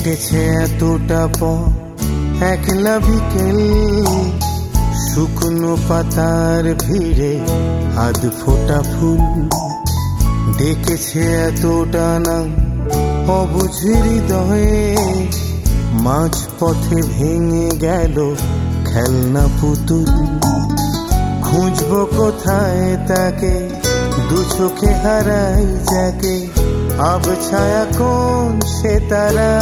কেটেছে এতটা পথ একলা বিকেল, শুকনো পাতার ভিড়ে আধ ফোটা ফুল ডেকেছে এতটা নাম অবুঝ হৃদয়ে, মাঝ পথে ভেঙে গেল খেলনা পুতুল। খুঁজবো কোথায় তাকে, দু চোখে হারাই যাকে, আব ছায়া কোন সে তারা।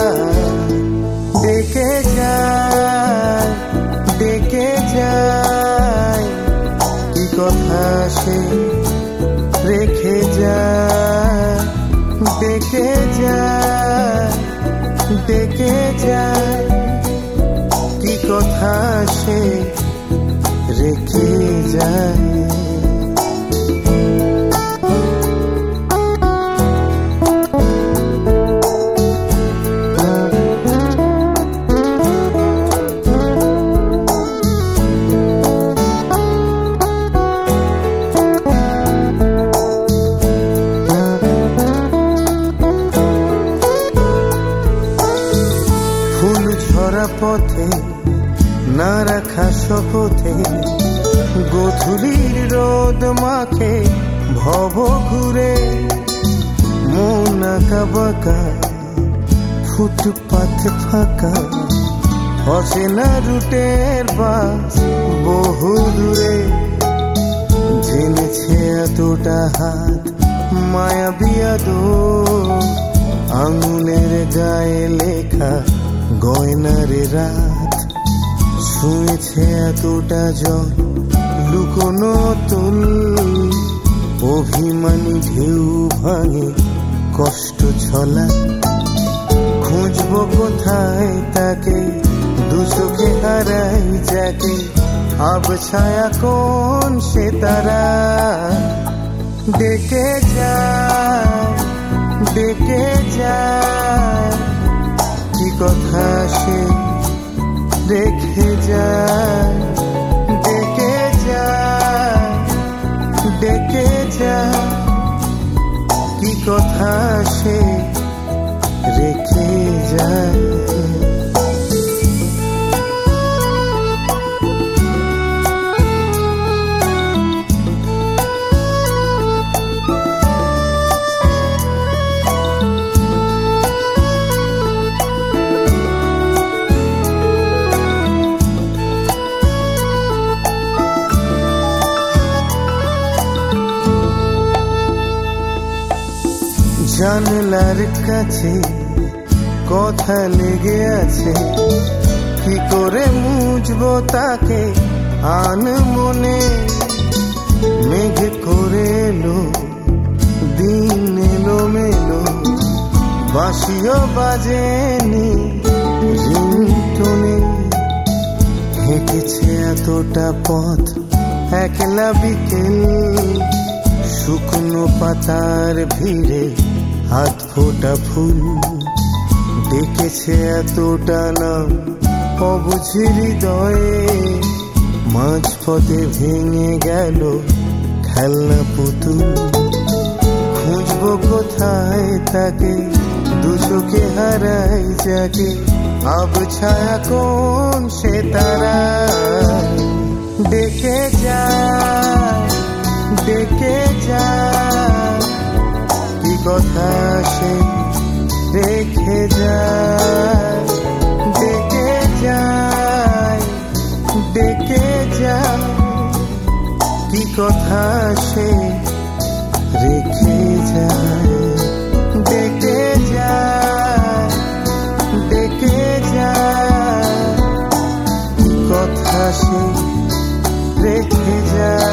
ডেকে যায় ডেকে যায়, কি কথা সে রেখে যায়। ডেকে যায় ডেকে যায়, কি কথা সে রেখে যায়। ফুল ঝরা পথে না রাখা শপথে, গোধূলির রোদ মাখে ভব ঘুরে, মন আঁকা বাঁকা ফুটপাথ ফাঁকা, অচেনা রুটের বাস বহু দূরে। জেনেছে এতটা হাত মায়াবী আদর, আঙুলের গায়ে লেখা গয়নার রাত। ছুঁয়েছে এতটা জল লুকোনো তুল, অভিমানী ঢেউ ভাঙে কষ্ট ছলা। খুঁজবো কোথায় তাকে, দু চোখে হারাই যাকে, আব ছায়া কোন সে তারা। ডেকে যায় ডেকে যায়, কি কথা সে রেখে যায়। ডেকে যায় ডেকে যায়, কি কথা সে রেখে যায়। জানলার কাছে কথা লেগে আছে, কি করে মুছবো তাকে আন মনে। মেঘ করে এলো দিন এলো মেলো, বাঁশিও বাজেনি রিংটোনে। হেঁটেছে এতটা পথ একলা বিকেল, শুকনো পাতার ভিড়ে হাত ফোটা ফুল ডেকেছে এতটা নাম অবুঝ হৃদয়ে, মাঝ পথে ভেঙে গেল খেলনা পুতুল। খুঁজবো কোথায় তাকে, দু চোখে হারাই যাকে, আব ছায়া কোন সে তারা। ডেকে যায় ডেকে যায়, কি কথা সে রেখে যায়। ডেকে যায় ডেকে যায়, কি কথা সে রেখে যায়। ডেকে যায় ডেকে যায়, কি কথা সে রেখে যায়।